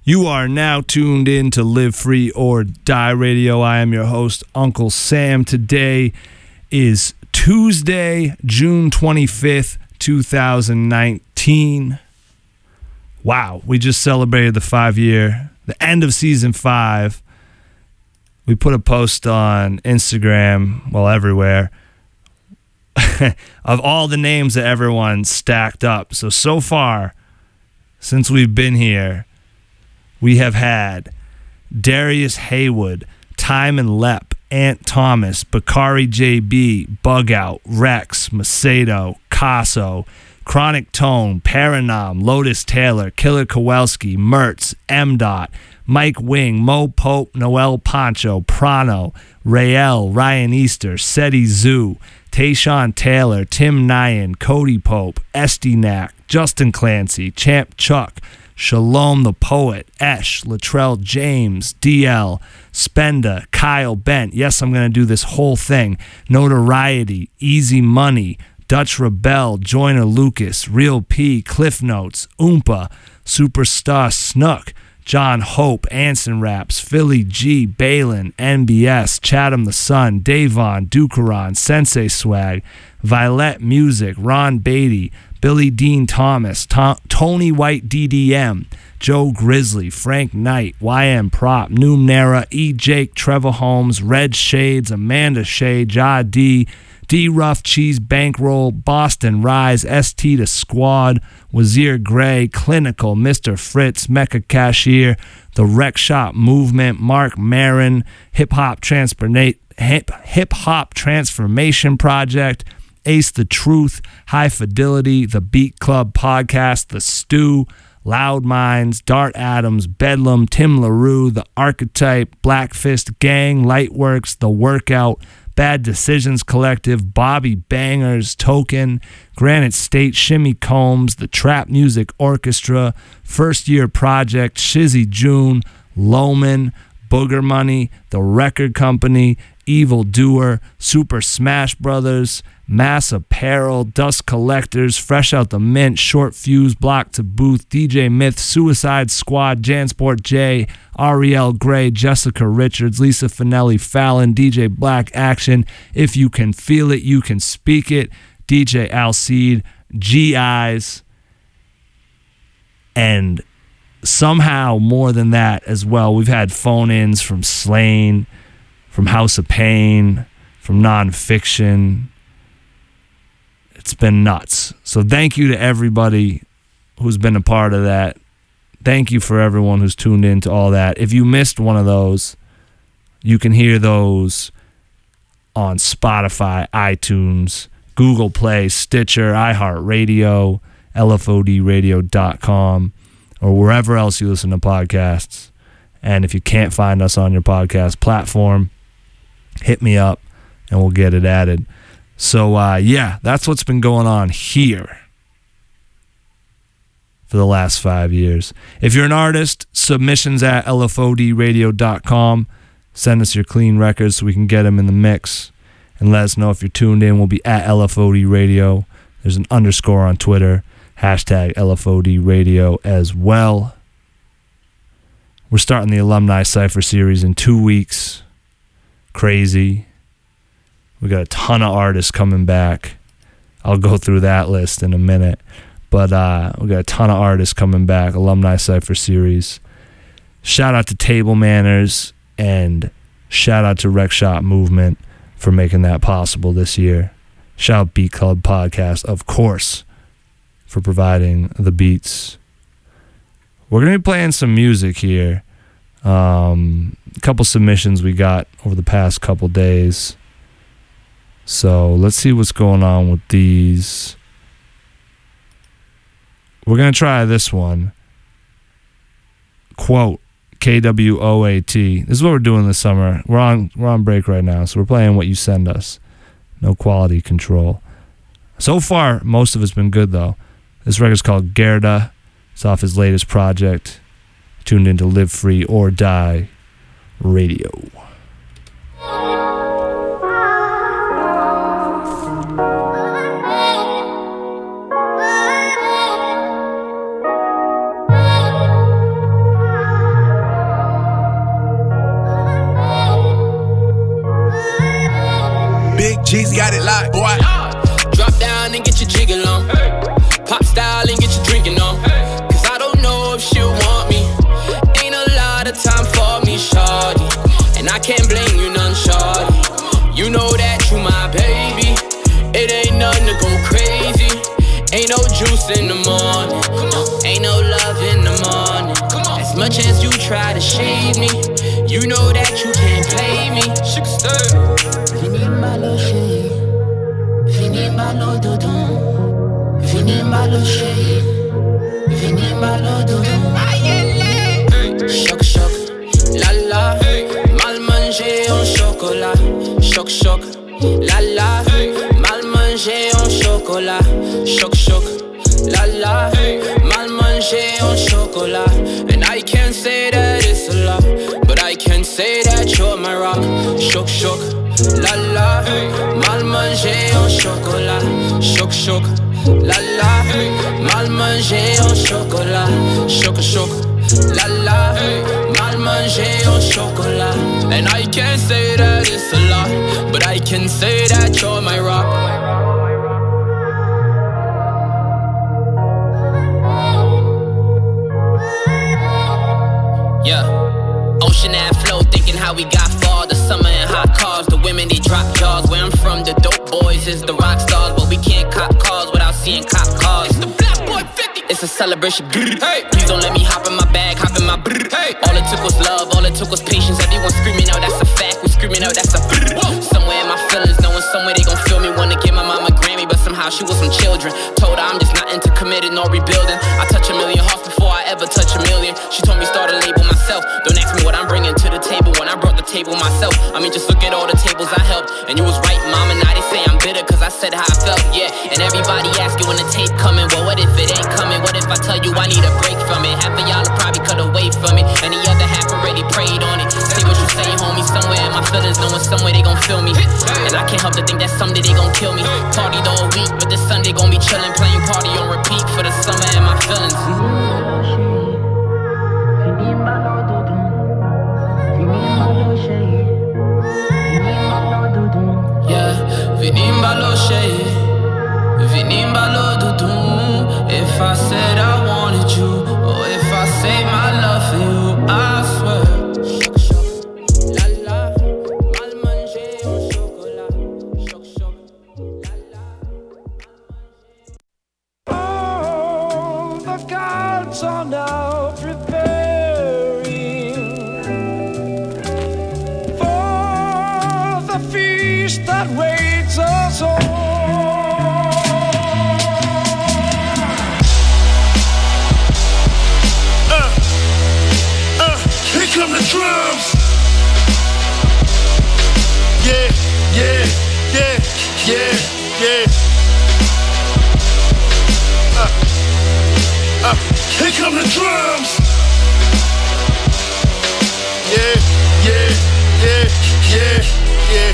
You are now tuned in to Live Free or Die Radio. I am your host, Uncle Sam. Today is Tuesday, June 25th, 2019. Wow, we just celebrated the end of season 5. We put a post on Instagram, well, everywhere, of all the names that everyone stacked up. So far, since we've been here, we have had Darius Haywood, Timon Lepp, Ant Thomas, Bakari JB, Bug Out, Rex, Macedo, Casso, Chronic Tone, Paranom, Lotus Taylor, Killer Kowalski, Mertz, M. Mike Wing, Mo Pope, Noel Poncho, Prano, Rael, Ryan Easter, Seti Zoo, Tayshawn Taylor, Tim Nyan, Cody Pope, Estinac, Justin Clancy, Champ Chuck, Shalom the Poet, Esh, Latrell James, DL, Spenda, Kyle Bent. Yes, I'm going to do this whole thing. Notoriety, Easy Money, Dutch Rebel, Joyner Lucas, Real P, Cliff Notes, Oompa, Superstar Snook, John Hope, Anson Raps, Philly G, Balin, NBS, Chatham the Sun, Davon, Ducaron, Sensei Swag, Violet Music, Ron Beatty, Billy Dean Thomas, Tony White DDM, Joe Grizzly, Frank Knight, YM Prop, Noom Nera, E. Jake, Trevor Holmes, Red Shades, Amanda Shea, Ja D, D. Rough Cheese Bankroll, Boston Rise, ST to Squad, Wazir Gray, Clinical, Mr. Fritz, Mecha Cashier, The Rec Shop Movement, Mark Marin, Hip Hop Transformation Project, Ace the Truth, High Fidelity, The Beat Club Podcast, The Stew, Loud Minds, Dart Adams, Bedlam, Tim LaRue, The Archetype, Black Fist Gang, Lightworks, The Workout, Bad Decisions Collective, Bobby Bangers, Token, Granite State, Shimmy Combs, The Trap Music Orchestra, First Year Project, Shizzy June, Loman, Booger Money, The Record Company, Evil Doer, Super Smash Brothers, Mass Apparel, Dust Collectors, Fresh Out the Mint, Short Fuse, Block to Booth, DJ Myth, Suicide Squad, Jansport J, Ariel Gray, Jessica Richards, Lisa Finelli, Fallon, DJ Black Action, If You Can Feel It, You Can Speak It, DJ Alcide, G-Eyes, and somehow more than that as well. We've had phone-ins from Slain, from House of Pain, from Nonfiction. It's been nuts. So thank you to everybody who's been a part of that. Thank you for everyone who's tuned in to all that. If you missed one of those, you can hear those on Spotify, iTunes, Google Play, Stitcher, iHeartRadio, LFODradio.com, or wherever else you listen to podcasts. And if you can't find us on your podcast platform, hit me up and we'll get it added. So, yeah, that's what's been going on here for the last 5 years. If you're an artist, submissions at LFODradio.com. Send us your clean records so we can get them in the mix. And let us know if you're tuned in. We'll be at LFOD Radio. There's an underscore on Twitter. Hashtag LFOD Radio as well. We're starting the Alumni Cypher Series in 2 weeks. Crazy. We got a ton of artists coming back. I'll go through that list in a minute. But we got a ton of artists coming back. Alumni Cypher Series. Shout out to Table Manners and shout out to Rec Shop Movement for making that possible this year. Shout out Beat Club Podcast, of course, for providing the beats. We're going to be playing some music here. A couple submissions we got over the past couple days. So let's see what's going on with these. We're going to try this one. Quote, KWOAT. This is what we're doing this summer. We're on break right now, so we're playing what you send us. No quality control. So far, most of it's been good, though. This record's called Gerda. It's off his latest project. Tuned into Live Free or Die Radio. Jeezy got it locked, boy. Drop down and get your jiggle on. Pop style and get your drinking on. Cause I don't know if she'll want me. Ain't a lot of time for me, shawty. And I can't blame you none, shawty. You know that you my baby. It ain't nothing to go crazy. Ain't no juice in the morning. Ain't no love in the morning. As much as you try to shade me, you know that you can't play me. Fini malo chéri, fini malo doudou, fini malo chéri, fini malo doudou. Choc choc, la la, mal mangé en chocolat. Choc choc, la la, mal mangé en chocolat. Choc choc, la la, mal mangé en chocolat. And I can't say that it's a lot, but I can say that you're my rock. Choc choc, la la, mal mangé en chocolat. Choc choc, la la, mal mangé en chocolat. Choc choc, la la, mal mangé en chocolat. And I can't say that it's a lot, but I can say that you're my rock. Yeah, Ocean Ave flow, thinking how we got far. The summer and hot cars, the women they drop jaws. Where I'm from, the dope boys is the rock stars, but we can't cop cars without seeing cop cars. It's the Black Boy 50. It's a celebration. Hey, please don't let me hop in my bag, hop in my. Hey, all it took was love, all it took was patience. Everyone screaming out, that's a fact. We screaming out, that's a. Whoa. Somewhere in my feelings, knowing somewhere they gon' feel me. Wanna give my mama Grammy, but somehow she was some children. Told her I'm just not into committed nor rebuilding. I touch a million hearts before I ever touch a million. She told me start a label myself. Don't ask me what I'm bringing to the table when I brought the table myself. I mean, just look at all the tables I helped. And you was right, mama. Now they say I'm bitter cause I said how I felt, yeah. And everybody asking when the tape coming. Well, what if it ain't coming? What if I tell you I need a break from it? Half of y'all will probably cut away from it, and the other half already prayed on it. Say what you say, homie. Somewhere in my feelings, knowing somewhere they gon' feel me. And I can't help to think that someday they gon' kill me. Party the whole week, but this Sunday gon' be chillin'. Playing party on repeat for the summer and my feelings. Yeah, Vinimbalo chéri, Vinimbalo doudou. If I said I wanted you, or if I say my love for you, I swear. La la, mal mangé en chocolat. Choc choc, la la. Oh, the gods are now preparing for the feast that waits us all. Here come the drums. Yeah, yeah, yeah, yeah, yeah. Here come the drums. Yeah, yeah, yeah, yeah, yeah.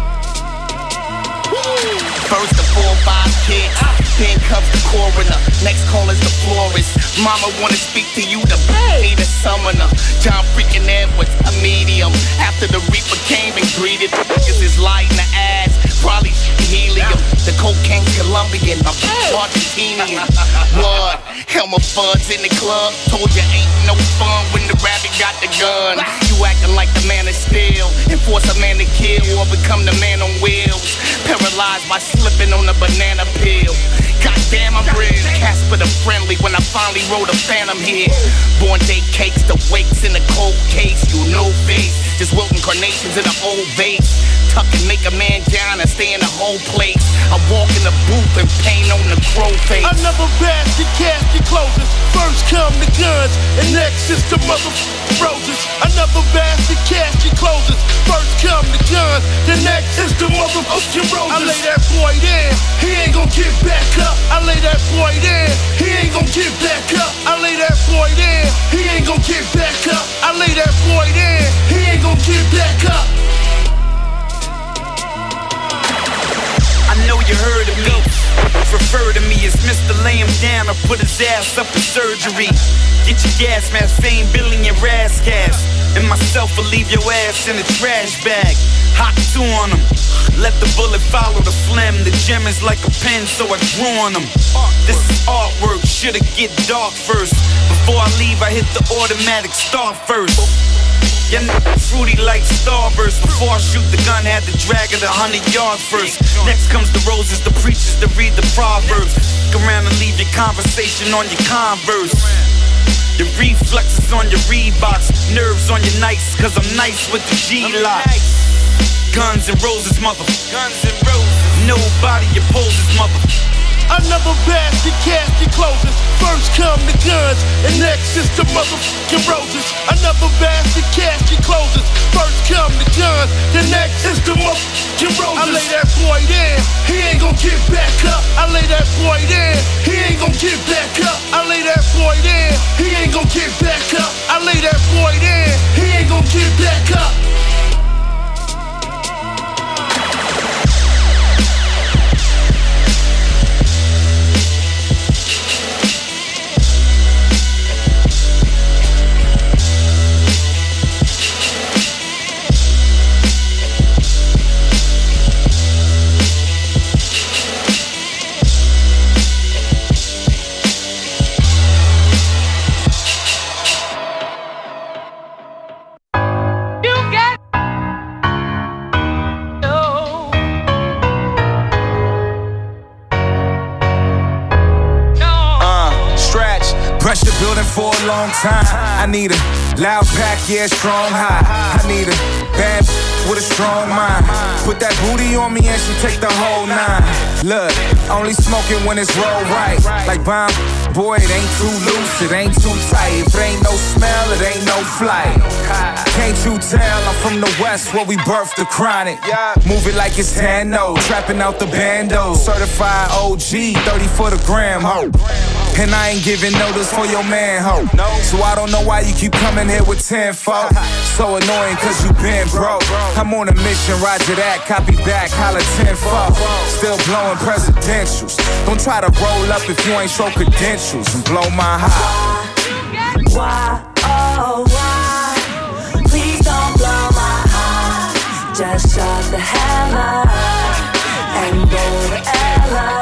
First the 4-5 kicks, then comes the coroner. Next call is the florist. Mama wanna speak to you, the the summoner. John freaking Edwards, a medium. After the Reaper came and greeted niggas is light in the ass, probably helium. The cocaine's Colombian, I'm Argentinian. Blood, Helmer Fuds in the club. Told you ain't no fun when the rabbit got the gun. You acting like the man of steel, and force a man to kill or become the man on wheels. Paralyzed by slipping on a banana peel. Goddamn, I'm real. Casper the Friendly when I finally wrote a phantom here. Born day cakes, the wakes in the cold case. You know face, just wilting carnations in an old vase. Tuck and make a man down and stay in the whole place. I walk in the booth and paint on the crow face. Another basket, casket closes. First come the guns, and next is the roses. Another basket, casket closes. First come the guns, the next is the motherfucking roses. I lay that boy down, he ain't gon' get back up. I lay that boy down, he ain't gon' get back up. I lay that boy down, he ain't gon' get back up. I lay that boy down, he ain't gon' get back up. I know you heard of me. Refer to me as Mr. Lay him down or put his ass up in surgery. Get your gas mask, fame, billing your rascals. And myself will leave your ass in a trash bag. Hot 2 on them. Let the bullet follow the phlegm. The gem is like a pen, so I drew on them. This is artwork, shoulda get dark first. Before I leave, I hit the automatic start first. Yeah, fruity like Starburst. Before I shoot the gun, had to drag it 100 yards first. Next comes the roses, the preachers to read the proverbs. Look around and leave your conversation on your Converse. Your reflexes on your Reeboks, nerves on your nights, cause I'm nice with the G-Lock. Guns and roses, mother. Guns and roses. Nobody opposes, mother. Another basket, casket closes. First come the guns, and next is the motherfucking roses. Another basket, casket closes. First come the guns, the next is the motherfucking roses. I lay that boy down, he ain't gon' get back up. I lay that boy down, he ain't gon' get back up. I lay that boy down, he ain't gon' get back up. I lay that boy down, he ain't gon' get back up. Pressure building for a long time. I need a loud pack, yeah, strong high. I need a bad with a strong mind. Put that booty on me and she take the whole 9. Look, only smoking when it's roll right. Like bomb, boy, it ain't too loose, it ain't too tight. If it ain't no smell, it ain't no flight. Can't you tell I'm from the West where we birthed the chronic? Move it like it's Hano, trapping out the bando. Certified OG, 30 for the gram, ho. And I ain't giving notice for your man, ho. So I don't know why you keep coming here with 10 folk. So annoying cause you been broke. I'm on a mission, roger that, copy back, holla 10 folk. Still blowing presidentials. Don't try to roll up if you ain't show credentials and blow my high. Why, oh why? Please don't blow my high. Just shut the hell up and go to Ella.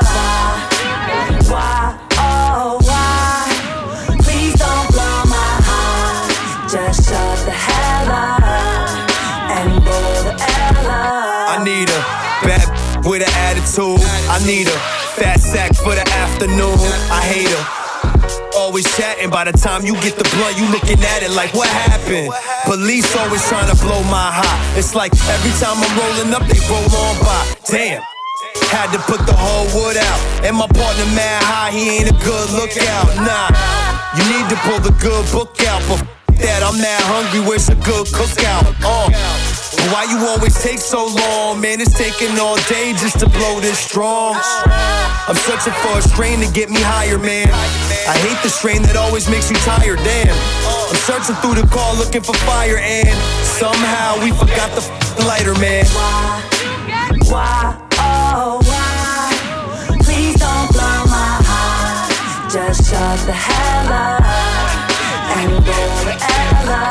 Why? Oh, why? Please don't blow my high. Just shut the hell up and go to Ella. I need a bad with an attitude. I need a fat sack for the afternoon. I hate her. Always chatting, by the time you get the blunt, you looking at it like, what happened? Police always trying to blow my high. It's like every time I'm rolling up, they roll on by. Damn. Had to put the whole wood out. And my partner mad high, he ain't a good lookout. Nah, you need to pull the good book out. But that, I'm that hungry, where's a good cookout? But why you always take so long? Man, it's taking all day just to blow this strong. I'm searching for a strain to get me higher, man. I hate the strain that always makes you tired, damn. I'm searching through the car looking for fire, and somehow we forgot the lighter, man. Why? Oh, why? Please don't blow my high. Just shut the hell up and go to Ella.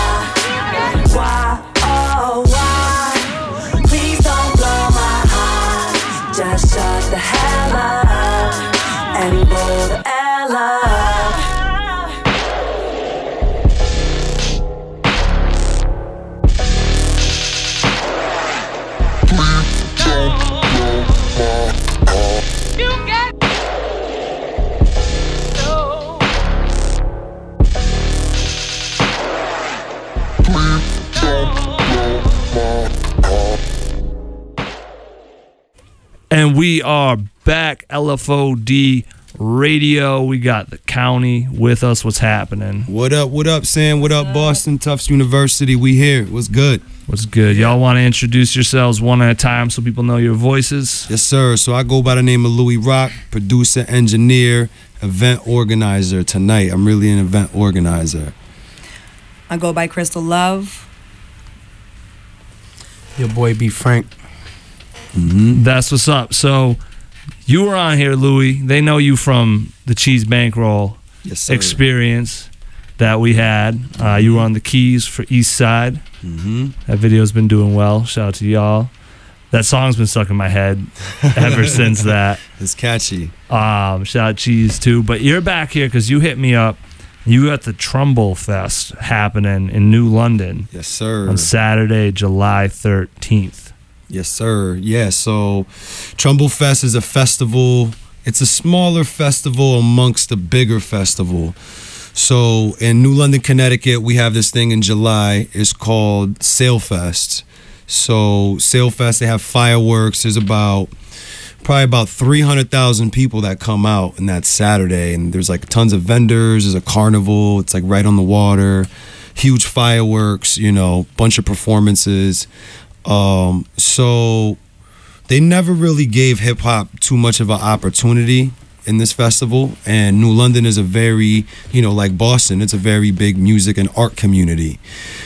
Why? Oh, why? Please don't blow my high. Just shut the hell up and go to Ella. And we are back, LFOD Radio. We got the county with us. What's happening? What up, Sam? What up, Boston Tufts University? We here. What's good? What's good? Y'all want to introduce yourselves one at a time so people know your voices? Yes, sir. So I go by the name of Louis Rock, producer, engineer, event organizer. Tonight, I'm really an event organizer. I go by Crystal Love. Your boy B. Frank. That's what's up. So you were on here, Louis. They know you from the Cheese Bankroll Yes, sir. experience. that we had. You were on the keys for East Side. Mm-hmm. That video's been doing well. Shout out to y'all. That song's been stuck in my head ever since that. It's catchy. Shout out Cheese too. But you're back here because you hit me up. You got the Trumbull Fest happening in New London. Yes, sir. On Saturday, July 13th. Yes, sir. Yeah, so Trumbull Fest is a festival. It's a smaller festival amongst a bigger festival. So in New London, Connecticut, we have this thing in July. It's called Sailfest. So Sailfest, they have fireworks. There's probably about 300,000 people that come out on that Saturday, and there's like tons of vendors. There's a carnival. It's like right on the water. Huge fireworks, bunch of performances. So they never really gave hip hop too much of an opportunity in this festival, and New London is a very, like Boston, it's a very big music and art community.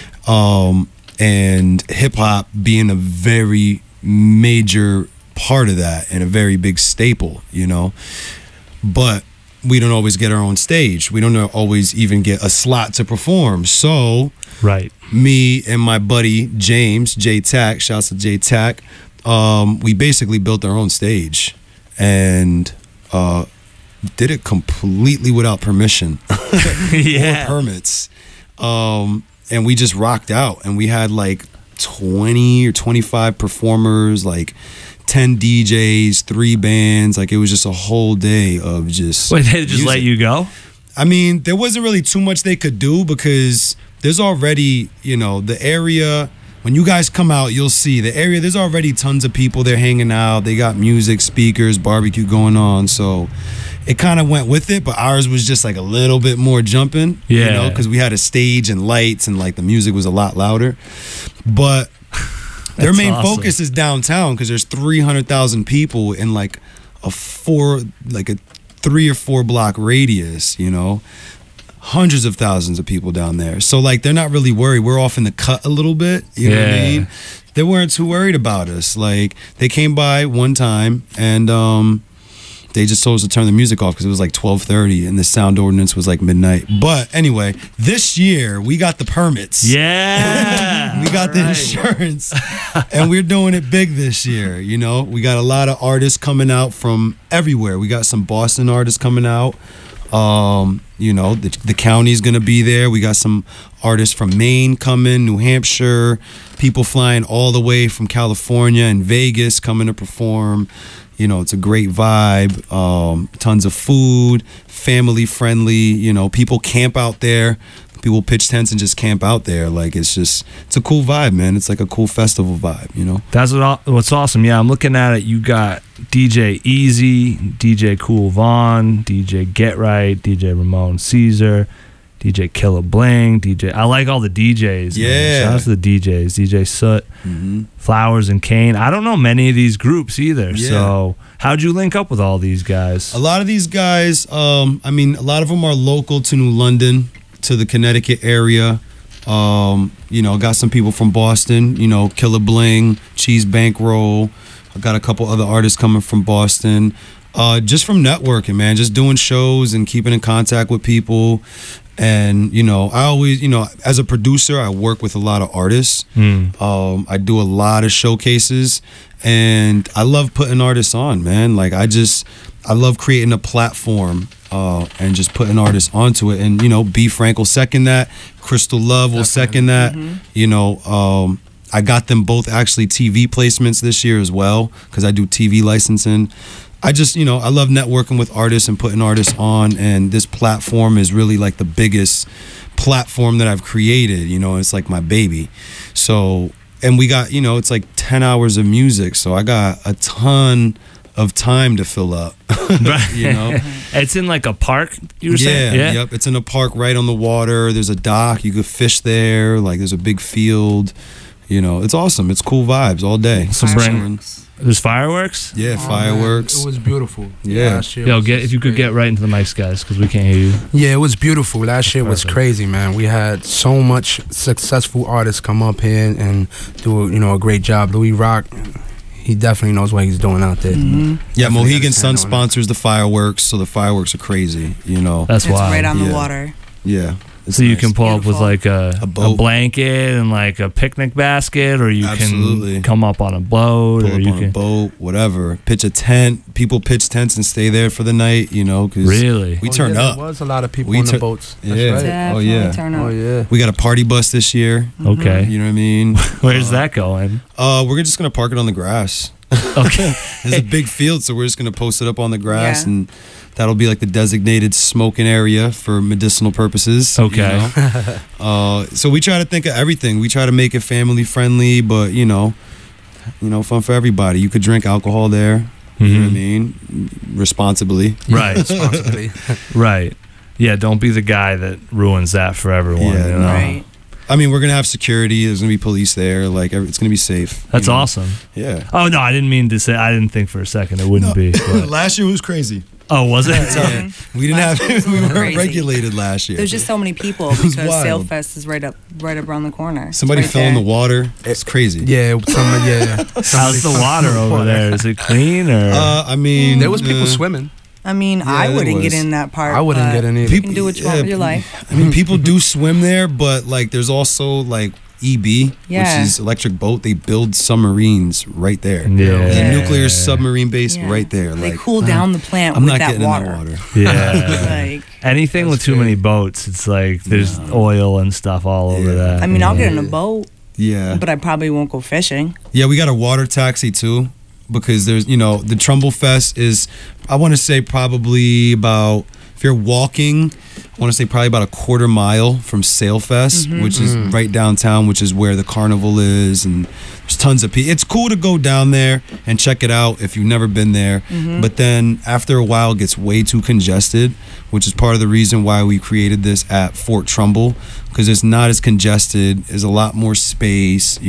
And hip hop being a very major part of that and a very big staple, but we don't always get our own stage. We don't always even get a slot to perform. So right, me and my buddy James J Tack, shouts to J Tack, we basically built our own stage and did it completely without permission or permits, and we just rocked out, and we had like 20 or 25 performers, like 10 DJs, 3 bands. Like, it was just a whole day of just Wait, they just let you go? I mean, there wasn't really too much they could do because there's already, the area, when you guys come out, you'll see the area, there's already tons of people there hanging out. They got music, speakers, barbecue going on. So it kind of went with it, but ours was just like a little bit more jumping, because we had a stage and lights and like the music was a lot louder. But their main focus is downtown because there's 300,000 people in like a 3 or 4 block radius, hundreds of thousands of people down there. So like they're not really worried. We're off in the cut a little bit, you know what I mean? They weren't too worried about us. Like they came by one time and they just told us to turn the music off because it was like 12:30 and the sound ordinance was like midnight. But anyway, this year we got the permits. Yeah. We got the insurance and we're doing it big this year. We got a lot of artists coming out from everywhere. We got some Boston artists coming out. The county's gonna be there. We got some artists from Maine coming, New Hampshire, people flying all the way from California and Vegas coming to perform. It's a great vibe, tons of food, family friendly, people camp out there. People pitch tents and just camp out there. Like, it's a cool vibe, man. It's like a cool festival vibe, That's what's awesome. Yeah, I'm looking at it. You got DJ Easy, DJ Cool Vaughn, DJ Get Right, DJ Ramon Caesar, DJ Killer Bling, I like all the DJs. Yeah. Man. Shout out to the DJs. DJ Soot, Flowers and Kane. I don't know many of these groups either. Yeah. So how'd you link up with all these guys? A lot of these guys, a lot of them are local to New London, to the Connecticut area. Got some people from Boston, Killer Bling, Cheese Bankroll. I got a couple other artists coming from Boston. Just from networking, man, just doing shows and keeping in contact with people. And, I always, as a producer, I work with a lot of artists. I do a lot of showcases and I love putting artists on, man. Like, I love creating a platform and just putting artists onto it. And, B Frank will second that. Crystal Love will second that. I got them both actually TV placements this year as well because I do TV licensing. I just, I love networking with artists and putting artists on, and this platform is really like the biggest platform that I've created, it's like my baby. So, and we got, it's like 10 hours of music, so I got a ton of time to fill up. It's in like a park, you were saying? Yeah, yep, it's in a park right on the water. There's a dock, you could fish there, like there's a big field. It's awesome. It's cool vibes all day. There's fireworks? Yeah, fireworks. It was beautiful. Yeah. If you could get right into the mics, guys, because we can't hear you. Yeah, it was beautiful. Last year was crazy, man. We had so much successful artists come up here and do a great job. Louis Rock, he definitely knows what he's doing out there. Yeah, Mohegan Sun sponsors the fireworks, so the fireworks are crazy. That's why. It's right on the water. Yeah. So you can pull up with like a boat. blanket and like a picnic basket, or you can come up on a boat, Pull or up you on can a boat, whatever. Pitch a tent. People pitch tents and stay there for the night, you know, because Really? we turn up. There was a lot of people We on the tur- boats. That's Yeah. right. Definitely Oh, yeah. turn up. Oh yeah. We got a party bus this year. Okay. You know what I mean? Where's that going? We're just gonna park it on the grass. Okay. There's a big field, so we're just gonna post it up on the grass, Yeah. and that'll be like the designated smoking area for medicinal purposes. you Okay. know? So we try to think of everything. We try to make it family friendly, but you know, fun for everybody. You could drink alcohol there. You know what I mean? Responsibly. Right. Responsibly. Right. Yeah, don't be the guy that ruins that for everyone. Yeah, you know? no. Right. I mean, we're gonna have security. There's gonna be police there. Like, it's gonna be safe. That's you know? awesome. Yeah. Oh, no, I didn't mean to say, I didn't think for a second it wouldn't be. but- Last year was crazy. Oh, was it? We didn't Last have. year was a We little weren't crazy. regulated last year. There's just so many people was because wild. Sailfest is right up around the corner. It's Somebody right fell in the there. water. It's crazy. Yeah, How's the water over there? Is it clean or? I mean, there was people swimming. I mean, I there wouldn't get was. in that part. I wouldn't but get in either. You can do what you want with your life. I mean, people do swim there, but like, there's also like EB, Yeah. which is electric boat. They build submarines right there. Yeah. There's a nuclear submarine base Yeah. right there. They Like, cool down the plant I'm with not that getting water. in that water. Yeah. Like, Anything with too many boats, it's like there's oil and stuff all over that. I mean, I'll get in a boat, Yeah. but I probably won't go fishing. Yeah, we got a water taxi too, because there's, the Trumbull Fest is, I want to say probably about, if you're walking, I want to say probably about a quarter mile from Sailfest, which is right downtown, which is where the carnival is, and there's tons of people. It's cool to go down there and check it out if you've never been there, but then after a while it gets way too congested, which is part of the reason why we created this at Fort Trumbull, because it's not as congested, there's a lot more space,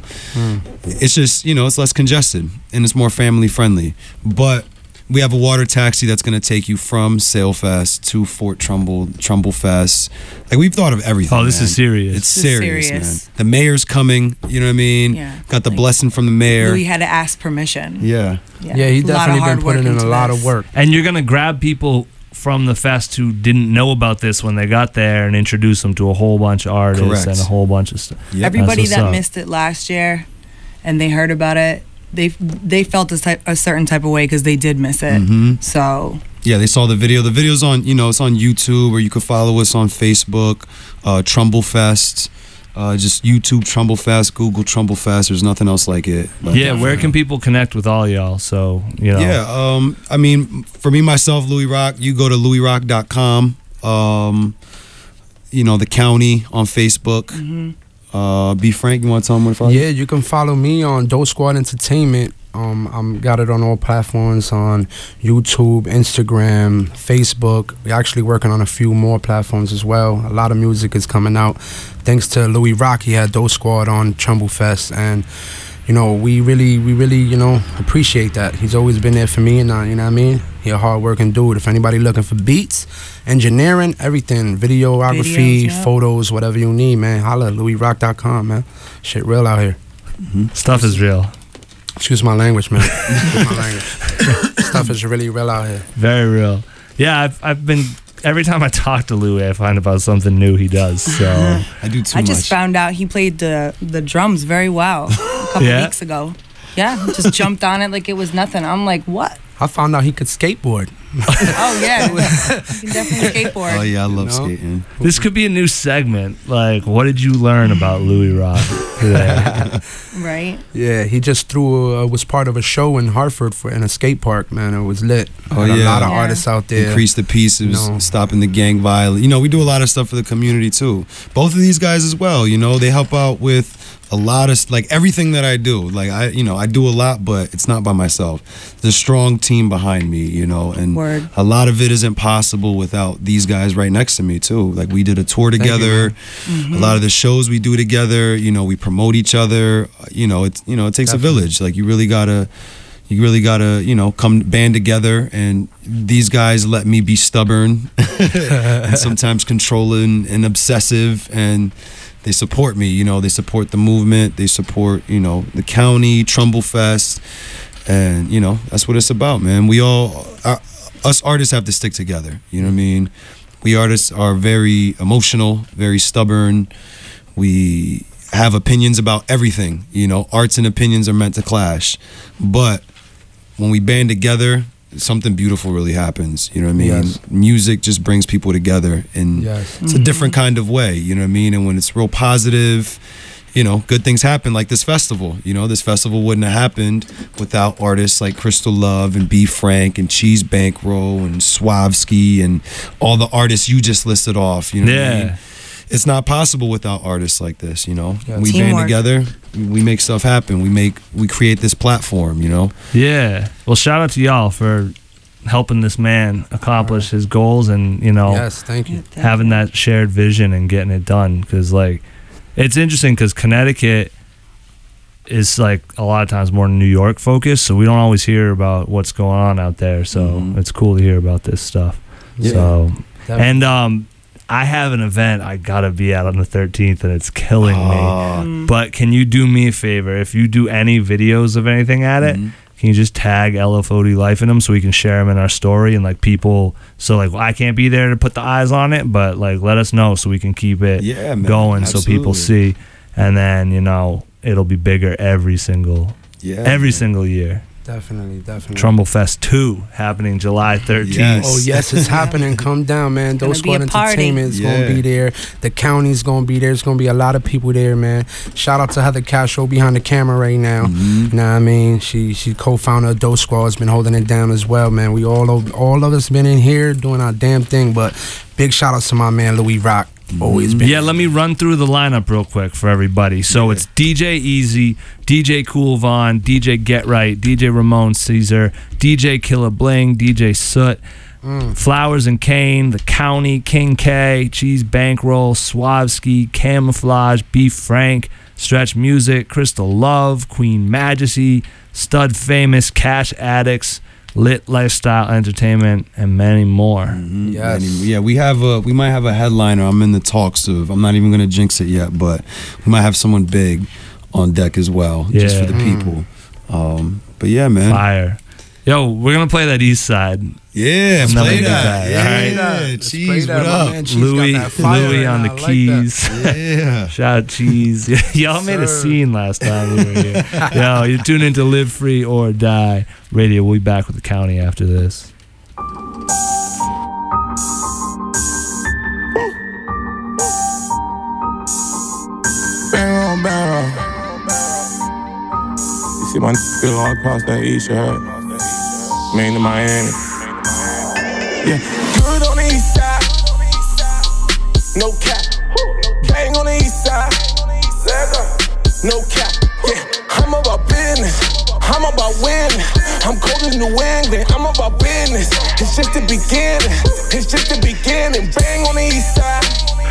It's just, it's less congested and it's more family friendly. But we have a water taxi that's going to take you from Sailfest to Fort Trumbull Fest. Like, we've thought of everything. Oh, this man. is serious. It's This is serious, serious. man. The mayor's coming, you know what I mean? Yeah. Got the blessing from the mayor. Louis had to ask permission. Yeah. Yeah, he A lot of definitely hard been putting work in a into lot this. of work. And you're gonna grab people from the fest who didn't know about this when they got there and introduce them to a whole bunch of artists Correct. and a whole bunch of stuff. Yep. Everybody That's what's that up. missed it last year and they heard about it, they felt a certain type of way because they did miss it. So Yeah, they saw the video. The video's on, it's on YouTube, or you could follow us on Facebook, Trumbull Fest. Just YouTube Trumbull Fest, Google Trumbull Fest. There's nothing else like it. But, Yeah, where can people connect with all y'all? So, Yeah, I mean, for me, myself, Louis Rock, you go to louisrock.com. The county on Facebook. B Frank, you want to tell them what to follow? Yeah, you can follow me on Dope Squad Entertainment. I'm got it on all platforms, on YouTube, Instagram, Facebook. We're actually working on a few more platforms as well. A lot of music is coming out. Thanks to Louis Rock, he had Dope Squad on Trumbull Fest, and we really appreciate that. He's always been there for me, and you know what I mean? He's a hard-working dude. If anybody looking for beats, engineering, everything, videography, Videos, yeah. photos, whatever you need, man, holla at louisrock.com, man. Shit real out here. Stuff is real. Excuse my language, man. Excuse my language. Stuff is really real out here. Very real. Yeah, I've been, every time I talk to Louis, I find about something new he does. So I do too I much. just found out he played the drums very well a couple Yeah? weeks ago. Yeah, just jumped on it like it was nothing. I'm like, what? I found out he could skateboard. Oh yeah, he definitely skateboard. Oh, yeah, I love skating. this could be a new segment. Like, what did you learn about Louis Rock today? Right? Yeah, he just was part of a show in Hartford in a skate park, man. It was lit. Oh, Had a yeah. lot of Yeah. artists out there. Increase the pieces, stopping the gang violence. We do a lot of stuff for the community too. Both of these guys as well. They help out with a lot of everything that I do. Like I do a lot, but it's not by myself. There's a strong team behind me, and Word. a lot of it isn't possible without these guys right next to me too. Like, we did a tour together. A lot of the shows we do together. We promote each other. It takes a village. Like, you really gotta come band together, and these guys let me be stubborn and sometimes controlling and obsessive, and they support me. They support the movement, they support the county, Trumbull Fest, and that's what it's about, man. We all us artists have to stick together, you know what I mean? We artists are very emotional, very stubborn. We have opinions about everything. You know, arts and opinions are meant to clash. But when we band together, something beautiful really happens. You know what I mean? Yes. Music just brings people together in it's a different kind of way. You know what I mean? And when it's real positive, you know, good things happen, like this festival. You know, this festival wouldn't have happened without artists like Crystal Love and B. Frank and Cheese Bankroll and Swavsky and all the artists you just listed off. You know what I mean? It's not possible without artists like this, you know. Yeah, we teamwork. band together, we make stuff happen. We create this platform, you know. Yeah. Well, shout out to y'all for helping this man accomplish his goals and, you know, Yes, thank you. having that shared vision and getting it done. Because, like, it's interesting because Connecticut is, like, a lot of times more New York focused, so we don't always hear about what's going on out there. So it's cool to hear about this stuff. Yeah. So, Definitely. and I have an event I gotta be at on the 13th, and it's killing me. But can you do me a favor? If you do any videos of anything at it, can you just tag LFOD Life in them so we can share them in our story and like people? So like I can't be there to put the eyes on it, but like let us know so we can keep it going so people see, and then you know it'll be bigger every single year. Definitely. Trumbull Fest 2 happening July 13th. Yes. Oh yes, it's happening. Come down, man. Gonna Dose Squad be a party. Entertainment is gonna be there. The county's gonna be there. There's gonna be a lot of people there, man. Shout out to Heather Castro behind the camera right now. You know what I mean? She co-founder of Dose Squad, has been holding it down as well, man. We all of us been in here doing our damn thing, but big shout outs to my man Louis Rock. Always been. Yeah, let me run through the lineup real quick for everybody. So it's DJ Easy, DJ Cool Von, DJ Get Right, DJ Ramon Caesar, DJ Killer Bling, DJ Soot, Flowers and Kane, The County, King K, Cheese Bankroll, Swavsky, Camouflage, Beef Frank, Stretch Music, Crystal Love, Queen Majesty, Stud Famous, Cash Addicts, Lit Lifestyle Entertainment, and many more. Yes. Yeah, we might have a headliner. I'm in the talks of. I'm not even gonna jinx it yet, but we might have someone big on deck as well, just for the people. But yeah, man. Fire. Yo, we're gonna play that East Side. Yeah, I'm never play gonna do that. all right? Yeah, Cheese, what up? Louis on the keys. Yeah. Shout out Cheese. Y'all made a scene last time we were here. Yo, you're tuning into Live Free or Die Radio. We'll be back with the county after this. Bang on. You see my still all across that east side. Maine to Miami. Yeah, good on the east side. No cap. Bang on the east side. No cap. Yeah, I'm about business. I'm about winning. I'm cold as New England. I'm about business. It's just the beginning. It's just the beginning. Bang on the east side.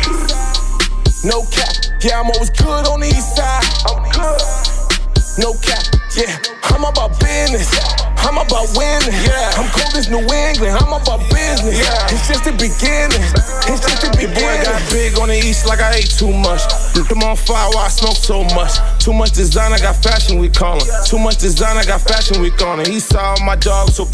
No cap. Yeah, I'm always good on the east side. I'm good. No cap. Yeah, I'm about business. I'm about winning. Yeah, I'm cold as New England. I'm about business. Yeah, it's just the beginning. It's just the beginning. Your boy got big on the east like I ate too much. I'm on fire while I smoke so much. Too much design, I got fashion week on him. Too much design, I got fashion week on him. He saw my dog, so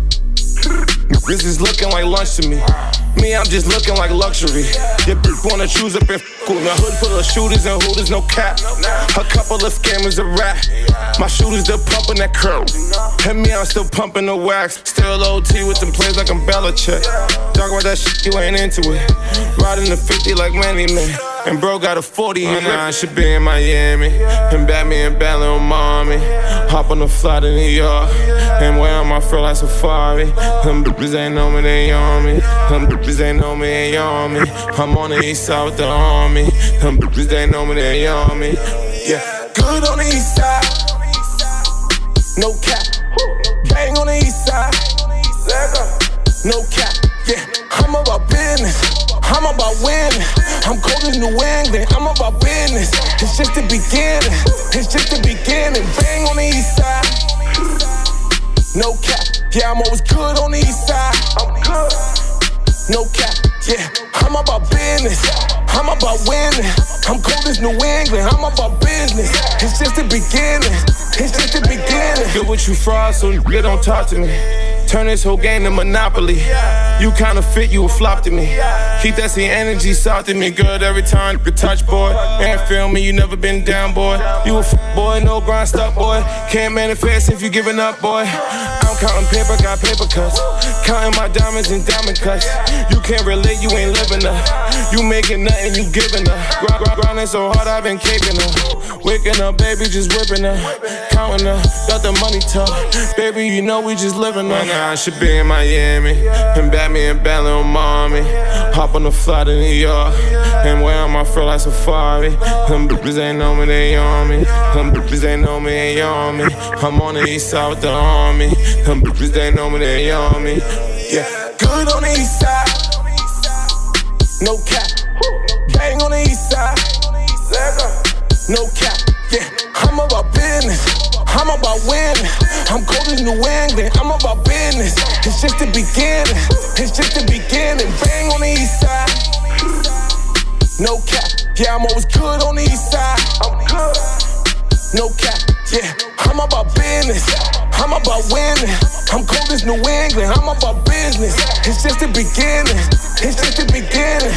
this is looking like lunch to me. Me, I'm just looking like luxury. Your bitch wanna choose up and f*** with me. A hood full of shooters and hooters, no cap. A couple of scammers, a rat. My shooters, they're pumping that curl. And me, I'm still pumping the wax. Still OT with them plays like I'm Belichick. Talk about that shit, you ain't into it. Riding the 50 like Manny Man. And bro got a 40 and I should be in Miami. And Batman battling on mommy. Hop on the flight to New York. And wear on my fur like Safari. Them bitches ain't know me, they on me. Them bitches ain't know me, they on me. I'm on the east side with the army. Them bitches they know me, they on me. Yeah, good on the east side. No cap. Bang on the east side. No cap. Yeah, I'm about business. I'm about winning. I'm cold as New England. I'm about business. It's just the beginning. It's just the beginning. Bang on the east side. No cap. Yeah, I'm always good on the east side. I'm good. No cap. Yeah, I'm about business. I'm about winning. I'm cold as New England. I'm about business. It's just the beginning. It's just the beginning. Good with you fraud, so nigga don't talk to me. Turn this whole game to Monopoly. You kinda fit, you a flop to me. Keep that same energy soft to me, good every time you touch, boy. And feel me, you never been down, boy. You a boy, no grind stuff, boy. Can't manifest if you giving up, boy. I'm counting paper, got paper cuts. Counting my diamonds and diamond cuts. You can't relate, you ain't living up. You making nothing, you giving up. Grinding so hard, I've been caking up. Waking up, baby, just whipping up. Counting up, got the money talk. Baby, you know we just living up. Now I should be in Miami. And Batman and Ballin on mommy. Hop on the flight to New York. And wear on my fur like safari. Them bitches ain't know me, they on me. Them bitches ain't know me, they on me. I'm on the east side with the army. Them bitches they know me, they on me. Yeah, good on the east side. No cap. Bang on the east side. No cap. Yeah, I'm about business. I'm about winning. I'm cold as New England. I'm about business. It's just the beginning. It's just the beginning. Bang on the east side. No cap. Yeah, I'm always good on the east side. I'm good. No cap. Yeah, I'm about business. I'm about winning. I'm cold as New England. I'm about business. It's just the beginning. It's just the beginning.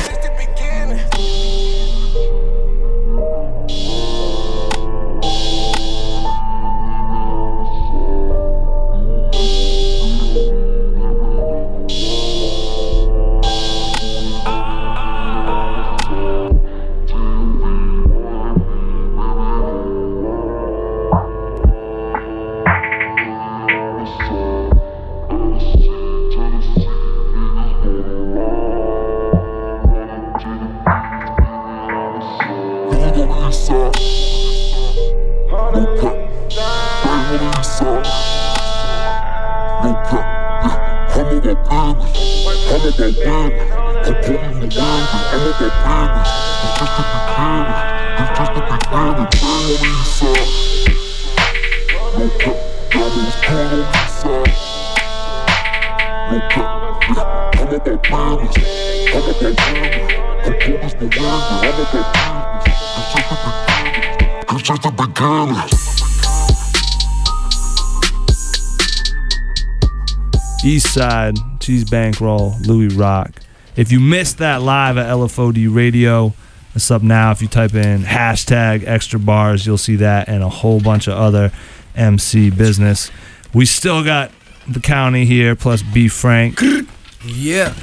East Side, Cheese Bankroll, Louis Rock. If you missed that live at LFOD Radio, it's up now. If you type in hashtag extra bars, you'll see that and a whole bunch of other MC business. We still got the county here, plus B Frank. Yeah.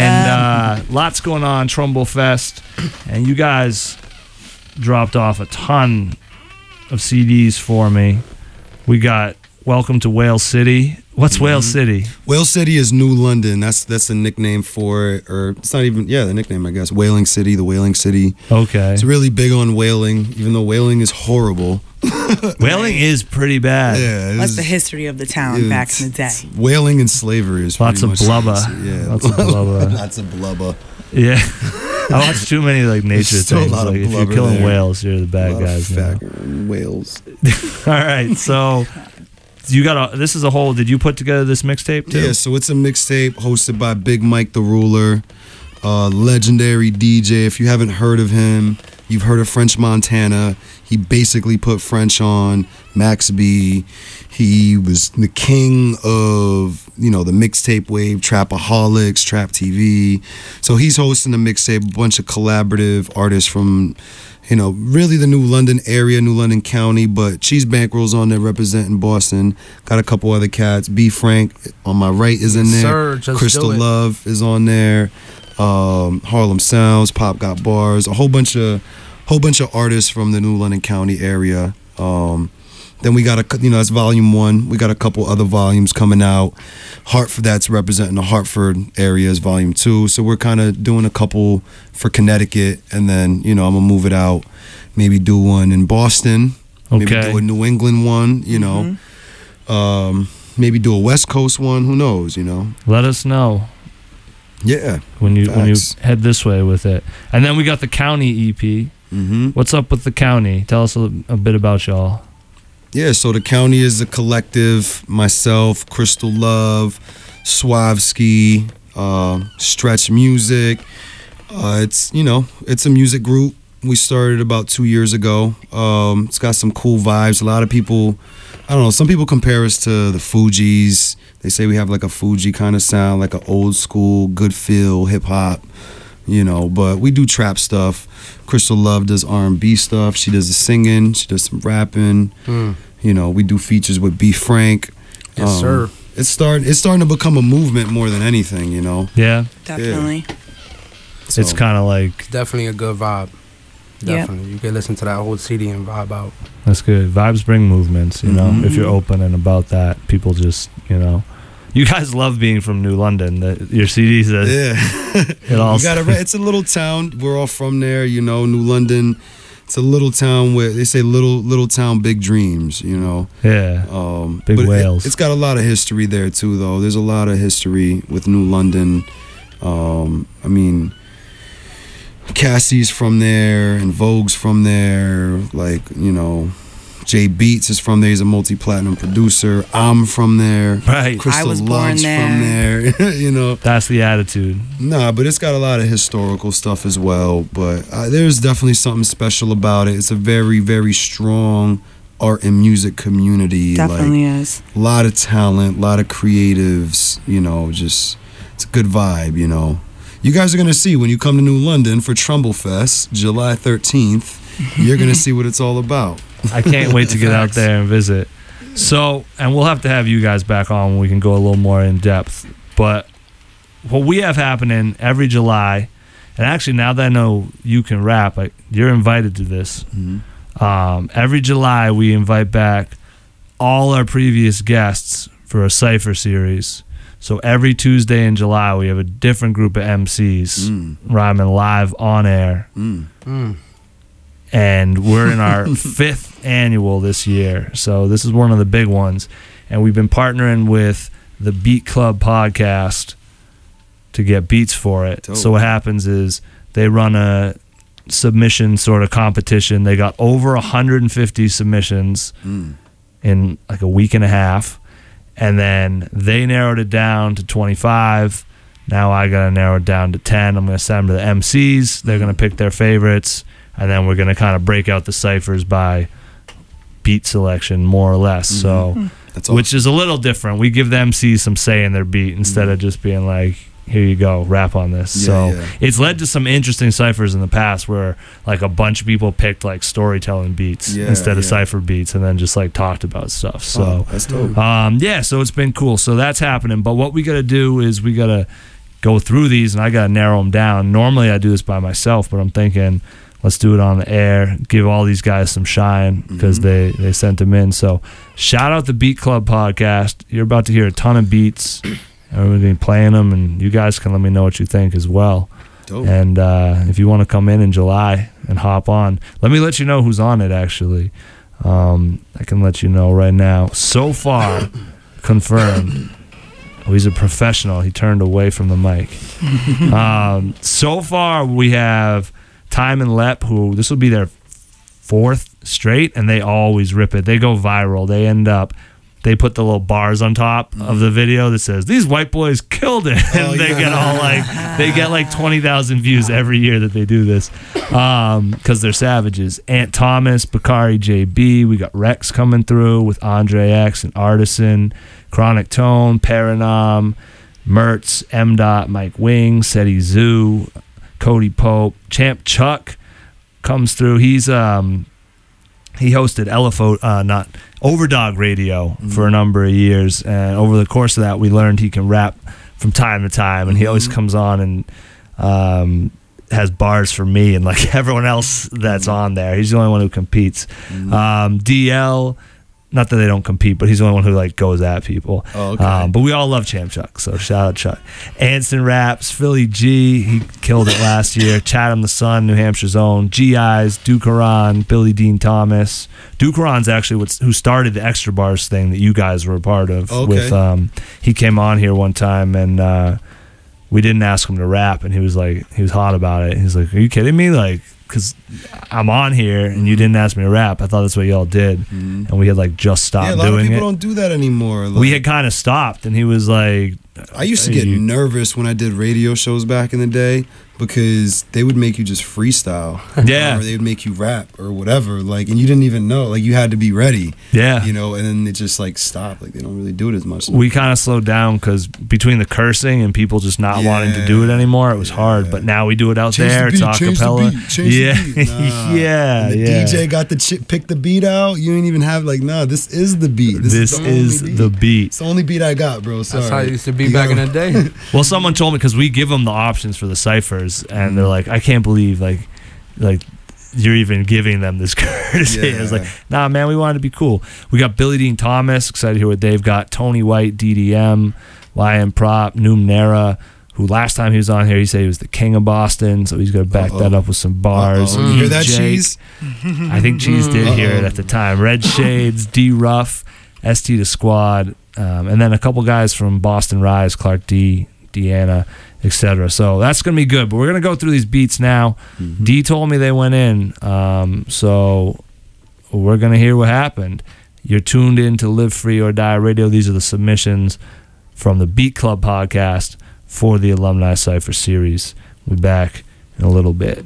And lots going on, Trumbull Fest. And you guys dropped off a ton of CDs for me. We got Welcome to Whale City. What's Whale City? Whale City is New London. That's the nickname for it, or it's not even the nickname, I guess. Whaling City, the Whaling City. Okay. It's really big on whaling, even though whaling is horrible. Whaling is pretty bad. Yeah, That's the history of the town back in the day. Whaling and slavery is lots of blubber. Yeah, lots of blubber. Lots of blubber. Yeah. I watch too many nature things. Like if you're killing whales, you're the bad guys. Whales. All right, so you got this is a whole. Did you put together this mixtape too? Yeah, so it's a mixtape hosted by Big Mike the Ruler, legendary DJ. If you haven't heard of him, you've heard of French Montana. He basically put French on Max B. He was the king of the mixtape wave, Trapaholics, Trap TV. So he's hosting a mixtape, a bunch of collaborative artists from really the New London area, New London County, but Cheese Bankroll's on there representing Boston. Got a couple other cats. B Frank on my right is in there. Crystal Love is on there. Harlem Sounds, Pop Got Bars, a whole bunch of artists from the New London County area. Then we got that's volume 1. We got a couple other volumes coming out. Hartford, that's representing the Hartford area, is volume 2. So we're kind of doing a couple for Connecticut, and then I'm gonna move it out. Maybe do one in Boston. Okay. Maybe do a New England one. Maybe do a West Coast one. Who knows? Let us know. Yeah. When you head this way with it, and then we got the county EP. Mm-hmm. What's up with the county? Tell us a bit about y'all. Yeah, so the county is a collective. Myself, Crystal Love, Swavsky, Stretch Music. It's a music group. We started about 2 years ago. It's got some cool vibes. A lot of people, I don't know, some people compare us to the Fugees. They say we have like a Fuji kind of sound, like an old school, good feel, hip hop, you know, but we do trap stuff. Crystal Love does R&B stuff. She does the singing. She does some rapping. You know, we do features with B. Frank. Yes, sir. It's starting to become a movement more than anything, you know. Yeah. Definitely. Yeah. It's kind of like... It's definitely a good vibe. Definitely. You can listen to that whole CD and vibe out. That's good. Vibes bring movements, you know, if you're open and about that. People just, you know... You guys love being from New London. Your CDs, it's a little town. We're all from there, you know. New London, it's a little town where they say little town, big dreams, you know. Yeah. Big whales. It's got a lot of history there too, though. There's a lot of history with New London. I mean, Cassie's from there and Vogue's from there. Like, you know, Jay Beats is from there. He's a multi-platinum producer. I'm from there. Right. Crystal I was born Love's from there. You know. That's the attitude. Nah, but it's got a lot of historical stuff as well. But there's definitely something special about it. It's a very, very strong art and music community. Definitely is. A lot of talent, a lot of creatives, you know, just, it's a good vibe, you know. You guys are going to see when you come to New London for Trumbull Fest, July 13th, you're going to see what it's all about. I can't wait to get out there and visit. So, and we'll have to have you guys back on when we can go a little more in depth. But what we have happening every July, and actually now that I know you can rap, you're invited to this. Every July we invite back all our previous guests for a Cypher series. So every Tuesday in July we have a different group of MCs rhyming live on air. And we're in our 5th annual this year. So this is one of the big ones. And we've been partnering with the Beat Club podcast to get beats for it. Dope. So what happens is they run a submission sort of competition. They got over 150 submissions in like a week and a half. And then they narrowed it down to 25. Now I got to narrow it down to 10. I'm going to send them to the MCs. They're going to pick their favorites. And then we're going to kind of break out the ciphers by beat selection, more or less. So, That's awesome. Which is a little different. We give the MCs some say in their beat instead of just being like, here you go, rap on this. It's led to some interesting ciphers in the past where like a bunch of people picked like storytelling beats instead of cipher beats and then just like talked about stuff. So that's dope. So it's been cool. So that's happening. But what we got to do is we got to go through these and I got to narrow them down. Normally I do this by myself, but I'm thinking, let's do it on the air. Give all these guys some shine because they sent them in. So shout out the Beat Club podcast. You're about to hear a ton of beats. And we're going to be playing them, and you guys can let me know what you think as well. Dope. And if you want to come in July and hop on, let me let you know who's on it, actually. I can let you know right now. So far, confirmed. Oh, he's a professional. He turned away from the mic. So far, we have Time and Lep, who this will be their 4th straight, and they always rip it. They go viral. They put the little bars on top of the video that says, these white boys killed it. And they get like 20,000 views every year that they do this because they're savages. Ant Thomas, Bakari JB, we got Rex coming through with Andre X and Artisan, Chronic Tone, Paranam, Mertz, M. Mike Wing, Seti Zoo, Cody Pope, Champ Chuck comes through. He hosted Overdog Radio for a number of years, and over the course of that, we learned he can rap from time to time, and he always comes on and has bars for me and like everyone else that's on there. He's the only one who competes. DL, not that they don't compete, but he's the only one who like goes at people. Oh, okay. But we all love Champ Chuck, so shout out Chuck. Anston Raps, Philly G, he killed it last year. Chatham the Sun, New Hampshire's own. G.I.'s, Dukeron, Billy Dean Thomas. Dukeron's actually who started the Extra Bars thing that you guys were a part of. Okay. With he came on here one time and we didn't ask him to rap, and he was hot about it. He's like, "Are you kidding me? Like, because I'm on here and you didn't ask me to rap. I thought that's what y'all did." And we had like just stopped doing it. A lot of people don't do that anymore. We had kind of stopped, and he was like, I used to get nervous when I did radio shows back in the day because they would make you just freestyle. Yeah. Or they would make you rap or whatever. Like, and you didn't even know. Like, you had to be ready. Yeah. You know, and then it just like stopped. Like, they don't really do it as much. We kind of slowed down because between the cursing and people just not wanting to do it anymore, it was hard. But now we do it out there. It's acapella. Yeah. Yeah. And the DJ got the pick the beat out. You ain't even have like, nah, this is the beat. This is the beat. It's the only beat I got, bro. Sorry. That's how it used to be back in the day. Well, someone told me because we give them the options for the ciphers, and they're like, I can't believe like you're even giving them this courtesy. I was like, nah, man, we wanted to be cool. We got Billy Dean Thomas, excited to hear what they've got. Tony White, DDM, YM Prop, Numenera, who last time he was on here, he said he was the king of Boston, so he's going to back that up with some bars. You hear that, Cheese? I think Cheese did hear it at the time. Red Shades, D Ruff, ST the Squad, and then a couple guys from Boston Rise, Clark D, Deanna, etc. So that's going to be good. But we're going to go through these beats now. D told me they went in, so we're going to hear what happened. You're tuned in to Live Free or Die Radio. These are the submissions from the Beat Club podcast for the Alumni Cypher series. We'll be back in a little bit.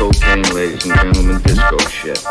cocaine, ladies and gentlemen, disco shit.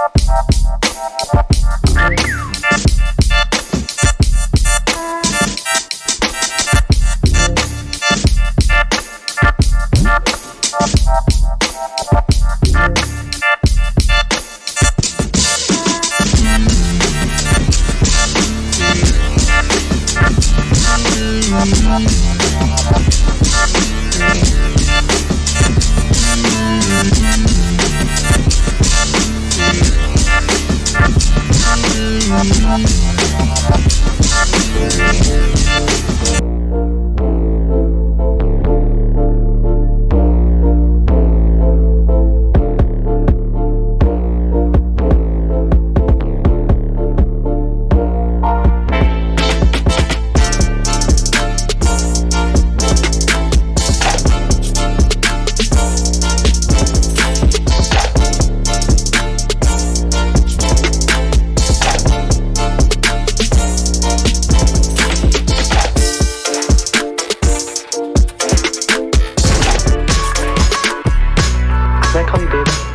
Can I call you babe?